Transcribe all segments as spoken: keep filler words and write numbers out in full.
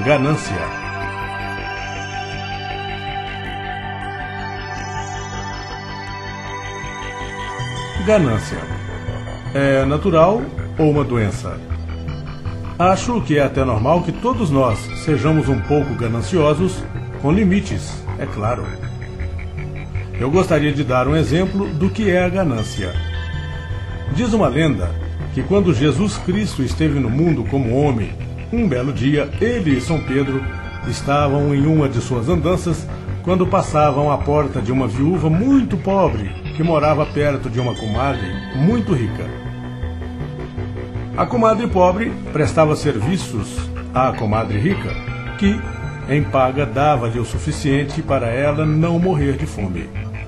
ganância. Ganância. É natural ou uma doença? Acho que é até normal que todos nós sejamos um pouco gananciosos, com limites, é claro. Eu gostaria de dar um exemplo do que é a ganância. Diz uma lenda que quando Jesus Cristo esteve no mundo como homem, um belo dia, ele e São Pedro estavam em uma de suas andanças quando passavam à porta de uma viúva muito pobre que morava perto de uma comadre muito rica. A comadre pobre prestava serviços à comadre rica, que, em paga, dava-lhe o suficiente para ela não morrer de fome.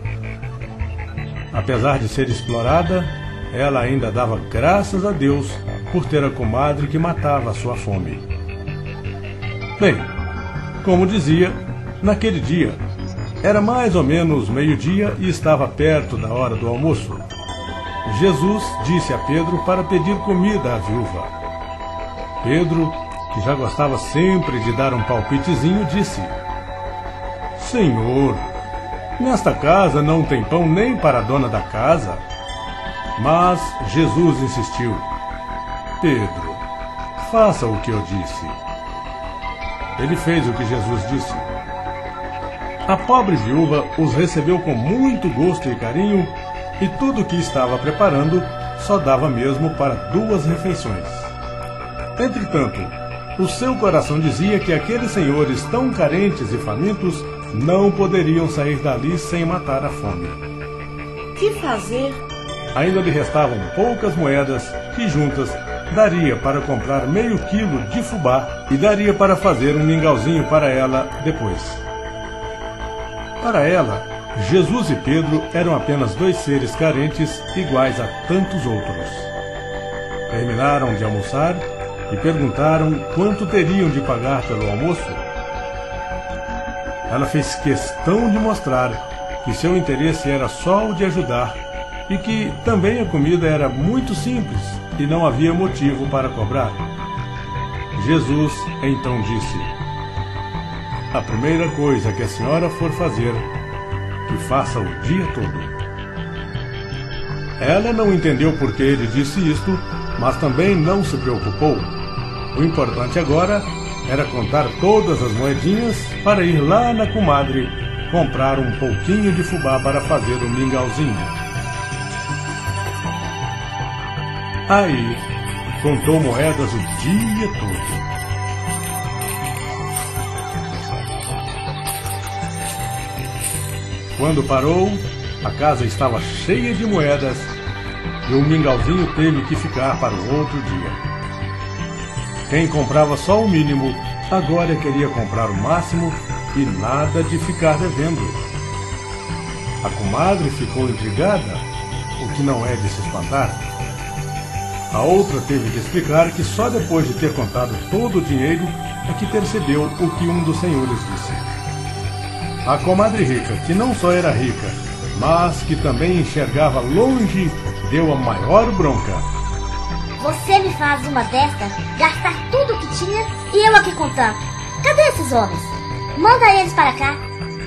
Apesar de ser explorada, ela ainda dava graças a Deus por ter a comadre que matava a sua fome. Bem, como dizia, naquele dia, era mais ou menos meio-dia e estava perto da hora do almoço. Jesus disse a Pedro para pedir comida à viúva. Pedro, que já gostava sempre de dar um palpitezinho, disse: Senhor, nesta casa não tem pão nem para a dona da casa. Mas Jesus insistiu: Pedro, faça o que eu disse. Ele fez o que Jesus disse. A pobre viúva os recebeu com muito gosto e carinho, e tudo o que estava preparando só dava mesmo para duas refeições. Entretanto, o seu coração dizia que aqueles senhores tão carentes e famintos não poderiam sair dali sem matar a fome. Que fazer? Ainda lhe restavam poucas moedas que juntas daria para comprar meio quilo de fubá e daria para fazer um mingauzinho para ela depois. Para ela, Jesus e Pedro eram apenas dois seres carentes iguais a tantos outros. Terminaram de almoçar e perguntaram quanto teriam de pagar pelo almoço. Ela fez questão de mostrar que seu interesse era só o de ajudar e que também a comida era muito simples e não havia motivo para cobrar. Jesus então disse: A primeira coisa que a senhora for fazer, que faça o dia todo. Ela não entendeu por que ele disse isto, mas também não se preocupou. O importante agora era contar todas as moedinhas para ir lá na comadre comprar um pouquinho de fubá para fazer o mingauzinho. Aí, contou moedas o dia todo. Quando parou, a casa estava cheia de moedas e o mingauzinho teve que ficar para o outro dia. Quem comprava só o mínimo, agora queria comprar o máximo e nada de ficar devendo. A comadre ficou intrigada, o que não é de se espantar. A outra teve de explicar que só depois de ter contado todo o dinheiro é que percebeu o que um dos senhores disse. A comadre rica, que não só era rica, mas que também enxergava longe, deu a maior bronca. Você me faz uma desta, gastar tudo o que tinha e eu aqui contando. Cadê esses homens? Manda eles para cá.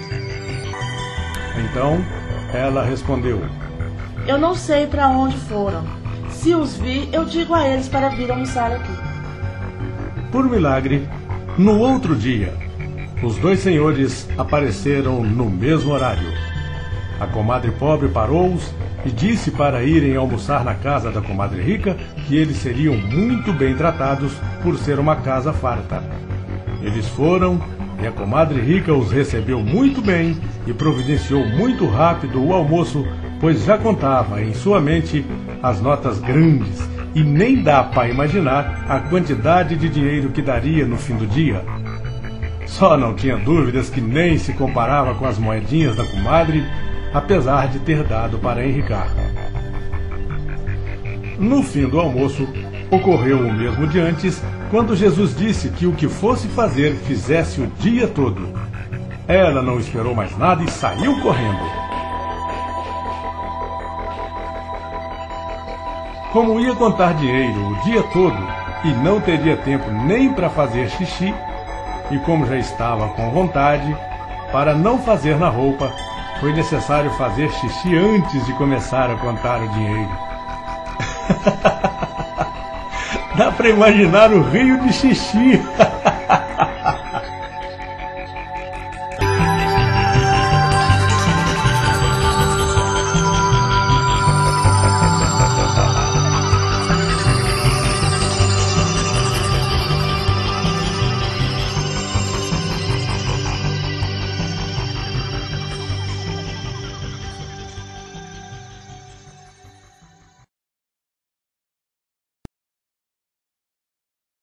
Então, ela respondeu: Eu não sei para onde foram. Se os vi, eu digo a eles para vir almoçar aqui. Por milagre, no outro dia, os dois senhores apareceram no mesmo horário. A comadre pobre parou-os e disse para irem almoçar na casa da comadre rica que eles seriam muito bem tratados por ser uma casa farta. Eles foram e a comadre rica os recebeu muito bem e providenciou muito rápido o almoço, pois já contava em sua mente as notas grandes e nem dá para imaginar a quantidade de dinheiro que daria no fim do dia. Só não tinha dúvidas que nem se comparava com as moedinhas da comadre, apesar de ter dado para enricar. No fim do almoço, ocorreu o mesmo de antes, quando Jesus disse que o que fosse fazer, fizesse o dia todo. Ela não esperou mais nada e saiu correndo. Como ia contar dinheiro o dia todo e não teria tempo nem para fazer xixi, e como já estava com vontade, para não fazer na roupa, foi necessário fazer xixi antes de começar a contar o dinheiro. Dá para imaginar o rio de xixi.